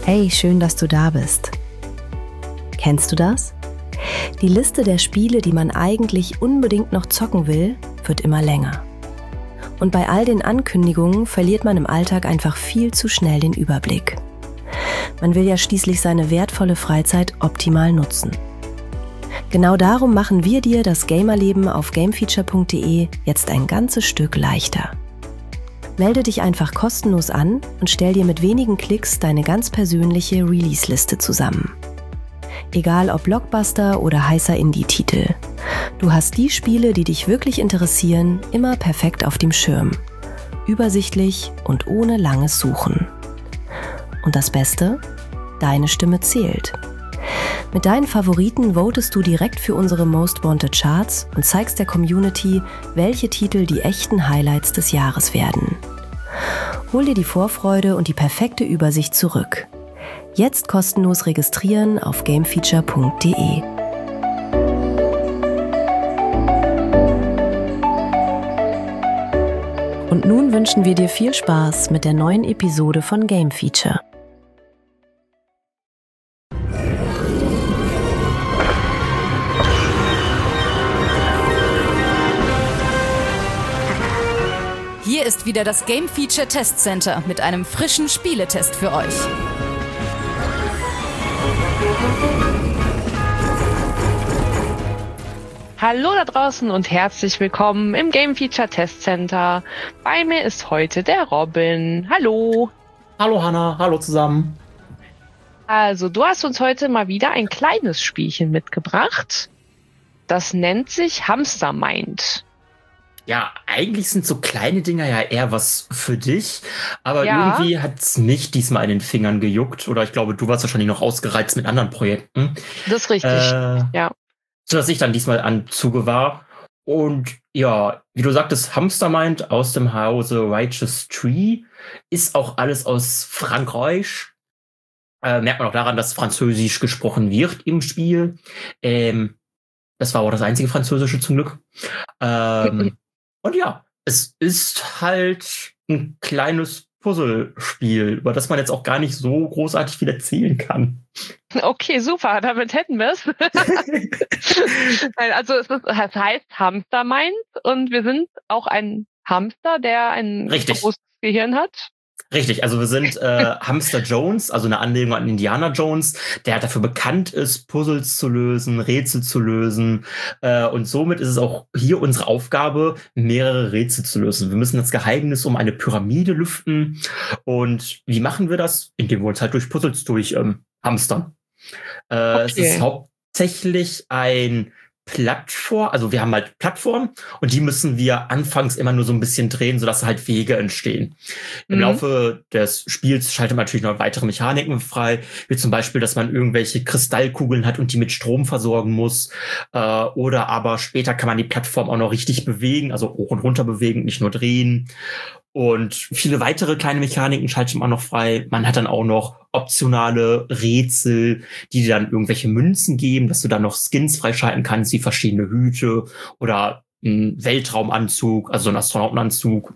Hey, schön, dass du da bist. Kennst du das? Die Liste der Spiele, die man eigentlich unbedingt noch zocken will, wird immer länger. Und bei all den Ankündigungen verliert man im Alltag einfach viel zu schnell den Überblick. Man will ja schließlich seine wertvolle Freizeit optimal nutzen. Genau darum machen wir dir das Gamerleben auf gamefeature.de jetzt ein ganzes Stück leichter. Melde dich einfach kostenlos an und stell dir mit wenigen Klicks deine ganz persönliche Release-Liste zusammen. Egal ob Blockbuster oder heißer Indie-Titel. Du hast die Spiele, die dich wirklich interessieren, immer perfekt auf dem Schirm. Übersichtlich und ohne langes Suchen. Und das Beste? Deine Stimme zählt. Mit deinen Favoriten votest du direkt für unsere Most Wanted Charts und zeigst der Community, welche Titel die echten Highlights des Jahres werden. Hol dir die Vorfreude und die perfekte Übersicht zurück. Jetzt kostenlos registrieren auf gamefeature.de. Und nun wünschen wir dir viel Spaß mit der neuen Episode von Game Feature. Hier ist wieder das Game Feature Test Center mit einem frischen Spieletest für euch. Hallo da draußen und herzlich willkommen im Game Feature Test Center. Bei mir ist heute der Robin. Hallo. Hallo Hanna, hallo zusammen. Also, du hast uns heute mal wieder ein kleines Spielchen mitgebracht. Das nennt sich Hamster Mind. Ja, eigentlich sind so kleine Dinger ja eher was für dich, aber Ja. irgendwie hat's mich diesmal in den Fingern gejuckt, oder ich glaube, du warst wahrscheinlich noch ausgereizt mit anderen Projekten. Das ist richtig. Ja. Sodass ich dann diesmal am Zuge war. Und ja, wie du sagtest, Hamstermind aus dem Hause Righteous Tree ist auch alles aus Frankreich. Merkt man auch daran, dass Französisch gesprochen wird im Spiel. Das war auch das einzige Französische zum Glück. Und ja, es ist halt ein kleines Puzzlespiel, über das man jetzt auch gar nicht so großartig viel erzählen kann. Okay, super, damit hätten wir es. Also es heißt Hamster Mind und wir sind auch ein Hamster, der ein Richtig. großes Gehirn hat. Richtig, also wir sind Hamster Jones, also eine Anlehnung an Indiana Jones, der dafür bekannt ist, Puzzles zu lösen, Rätsel zu lösen. Und somit ist es auch hier unsere Aufgabe, mehrere Rätsel zu lösen. Wir müssen das Geheimnis um eine Pyramide lüften. Und wie machen wir das? Indem wir uns halt durch Puzzles hamstern. Es ist hauptsächlich ein Plattform, also wir haben halt Plattformen und die müssen wir anfangs immer nur so ein bisschen drehen, sodass halt Wege entstehen. Im Laufe des Spiels schaltet man natürlich noch weitere Mechaniken frei, wie zum Beispiel, dass man irgendwelche Kristallkugeln hat und die mit Strom versorgen muss. Oder aber später kann man die Plattform auch noch richtig bewegen, also hoch und runter bewegen, nicht nur drehen. Und viele weitere kleine Mechaniken schaltet man noch frei. Man hat dann auch noch optionale Rätsel, die dir dann irgendwelche Münzen geben, dass du dann noch Skins freischalten kannst, wie verschiedene Hüte oder einen Weltraumanzug, also so einen Astronautenanzug.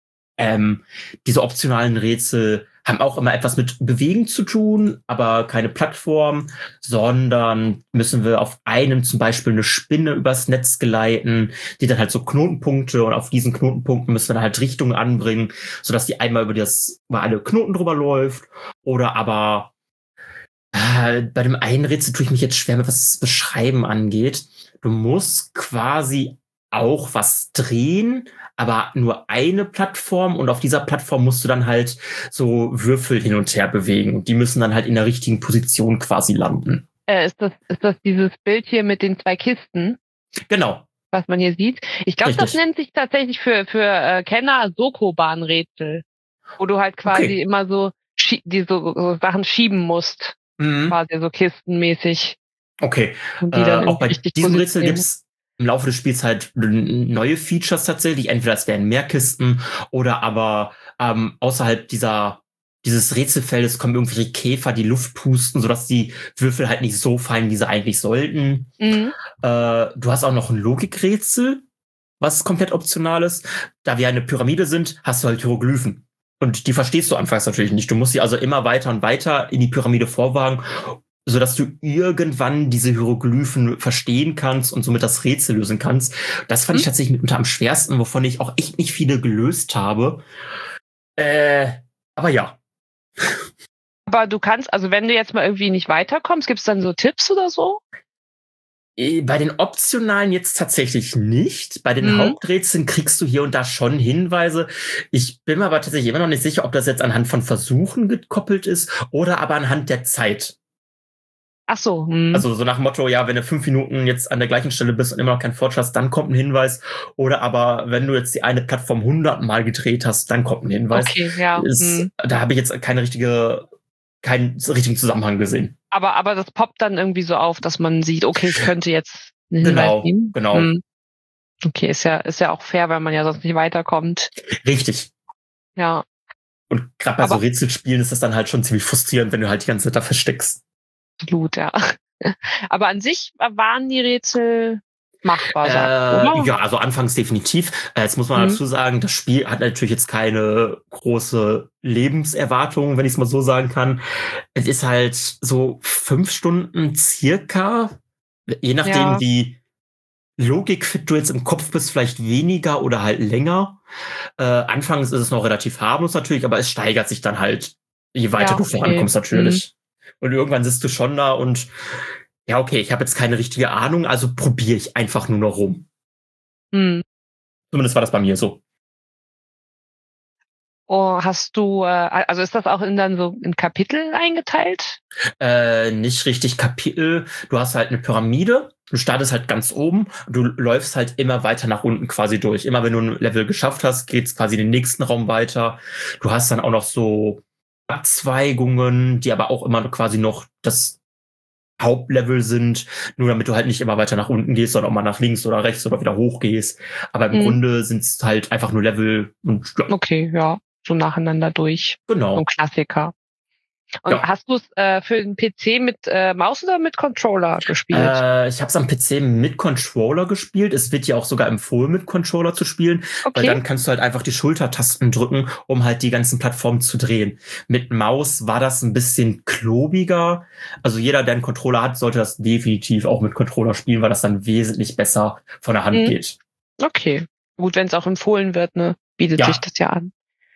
Diese optionalen Rätsel haben auch immer etwas mit Bewegen zu tun, aber keine Plattform, sondern müssen wir auf einem zum Beispiel eine Spinne übers Netz geleiten, die dann halt so Knotenpunkte, und auf diesen Knotenpunkten müssen wir dann halt Richtungen anbringen, sodass die einmal über alle Knoten drüber läuft. Oder aber bei dem einen Rätsel tue ich mich jetzt schwer mit, was das Beschreiben angeht. Du musst quasi auch was drehen, aber nur eine Plattform, und auf dieser Plattform musst du dann halt so Würfel hin und her bewegen und die müssen dann halt in der richtigen Position quasi landen. Ist das dieses Bild hier mit den zwei Kisten? Genau. Was man hier sieht. Ich glaube, das nennt sich tatsächlich für Kenner Sokoban-Rätsel, wo du halt quasi immer so so Sachen schieben musst. Quasi so kistenmäßig. Okay. Und die dann auch bei diesem Rätsel gibt's im Laufe des Spiels halt neue Features tatsächlich. Entweder es werden mehr Kisten oder aber außerhalb dieses Rätselfeldes kommen irgendwelche Käfer, die Luft pusten, sodass die Würfel halt nicht so fallen, wie sie eigentlich sollten. Du hast auch noch ein Logikrätsel, was komplett optional ist. Da wir eine Pyramide sind, hast du halt Hieroglyphen. Und die verstehst du anfangs natürlich nicht. Du musst sie also immer weiter und weiter in die Pyramide vorwagen, sodass du irgendwann diese Hieroglyphen verstehen kannst und somit das Rätsel lösen kannst. Das fand ich tatsächlich mitunter am schwersten, wovon ich auch echt nicht viele gelöst habe. Aber ja. Aber du kannst, also wenn du jetzt mal irgendwie nicht weiterkommst, gibt es dann so Tipps oder so? Bei den optionalen jetzt tatsächlich nicht. Bei den Haupträtseln kriegst du hier und da schon Hinweise. Ich bin mir aber tatsächlich immer noch nicht sicher, ob das jetzt anhand von Versuchen gekoppelt ist oder aber anhand der Zeit. Ach so. Also so nach dem Motto, ja, wenn du 5 Minuten jetzt an der gleichen Stelle bist und immer noch keinen Fortschritt hast, dann kommt ein Hinweis. Oder aber wenn du jetzt die eine Plattform 100 Mal gedreht hast, dann kommt ein Hinweis. Okay, ja. Da habe ich jetzt keinen richtigen Zusammenhang gesehen. Aber das poppt dann irgendwie so auf, dass man sieht, okay, ich könnte jetzt einen Hinweis nehmen. Genau. Okay, ist ja auch fair, weil man ja sonst nicht weiterkommt. Richtig. Ja. Und gerade bei so Rätselspielen ist das dann halt schon ziemlich frustrierend, wenn du halt die ganze Zeit da versteckst. Absolut, ja. Aber an sich waren die Rätsel machbar, oder? Ja, also anfangs definitiv. Jetzt muss man dazu sagen, das Spiel hat natürlich jetzt keine große Lebenserwartung, wenn ich es mal so sagen kann. Es ist halt so 5 Stunden circa, je nachdem wie logikfit du jetzt im Kopf bist, vielleicht weniger oder halt länger. Anfangs ist es noch relativ harmlos natürlich, aber es steigert sich dann halt, je weiter du vorankommst natürlich. Und irgendwann sitzt du schon da und ja, okay, ich habe jetzt keine richtige Ahnung, also probiere ich einfach nur noch rum. Zumindest war das bei mir so. Oh, hast du, also ist das auch dann so in Kapitel eingeteilt? Nicht richtig Kapitel. Du hast halt eine Pyramide, du startest halt ganz oben, du läufst halt immer weiter nach unten quasi durch. Immer wenn du ein Level geschafft hast, geht's quasi in den nächsten Raum weiter. Du hast dann auch noch so Abzweigungen, die aber auch immer quasi noch das Hauptlevel sind, nur damit du halt nicht immer weiter nach unten gehst, sondern auch mal nach links oder rechts oder wieder hoch gehst. Aber im Grunde sind es halt einfach nur Level und okay, ja, so nacheinander durch. Genau. So ein Klassiker. Und hast du es für den PC mit Maus oder mit Controller gespielt? Ich habe es am PC mit Controller gespielt. Es wird ja auch sogar empfohlen, mit Controller zu spielen, weil dann kannst du halt einfach die Schultertasten drücken, um halt die ganzen Plattformen zu drehen. Mit Maus war das ein bisschen klobiger. Also jeder, der einen Controller hat, sollte das definitiv auch mit Controller spielen, weil das dann wesentlich besser von der Hand geht. Okay, gut, wenn es auch empfohlen wird, ne, bietet sich das ja an.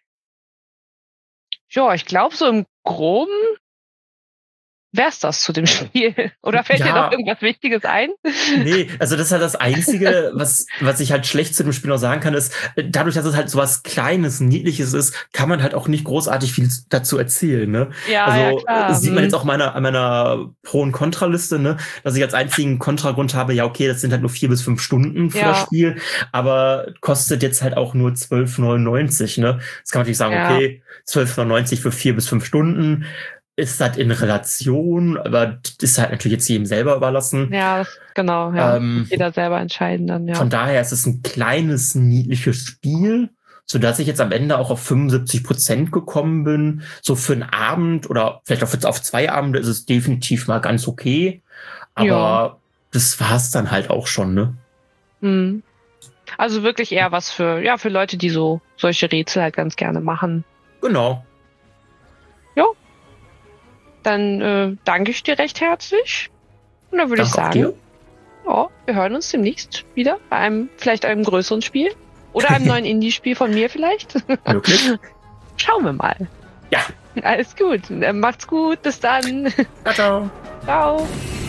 Ja, ich glaube, so im Groben wär's das zu dem Spiel. Oder fällt dir noch irgendwas Wichtiges ein? Nee, also das ist halt das Einzige, was ich halt schlecht zu dem Spiel noch sagen kann, ist, dadurch, dass es halt so was Kleines, Niedliches ist, kann man halt auch nicht großartig viel dazu erzählen, ne? Ja, also klar. Sieht man jetzt auch an meiner Pro- und Kontraliste, ne? Dass ich als einzigen Kontragrund habe, ja okay, das sind halt nur 4 bis 5 Stunden für das Spiel, aber kostet jetzt halt auch nur 12,99, ne? Das kann man natürlich sagen, okay, 12,99 für 4 bis 5 Stunden, ist halt in Relation, aber das ist halt natürlich jetzt jedem selber überlassen. Ja, genau, ja. Jeder selber entscheiden dann, ja. Von daher ist es ein kleines, niedliches Spiel, sodass ich jetzt am Ende auch auf 75% gekommen bin. So für einen Abend oder vielleicht auch auf 2 Abende ist es definitiv mal ganz okay. Aber das war's dann halt auch schon, ne? Also wirklich eher was für Leute, die solche Rätsel halt ganz gerne machen. Genau. Ja. Dann danke ich dir recht herzlich. Und dann würde ich sagen, wir hören uns demnächst wieder bei vielleicht einem größeren Spiel. Oder einem neuen Indie-Spiel von mir vielleicht. Wirklich? Schauen wir mal. Ja. Alles gut. Macht's gut. Bis dann. Ciao. Ciao.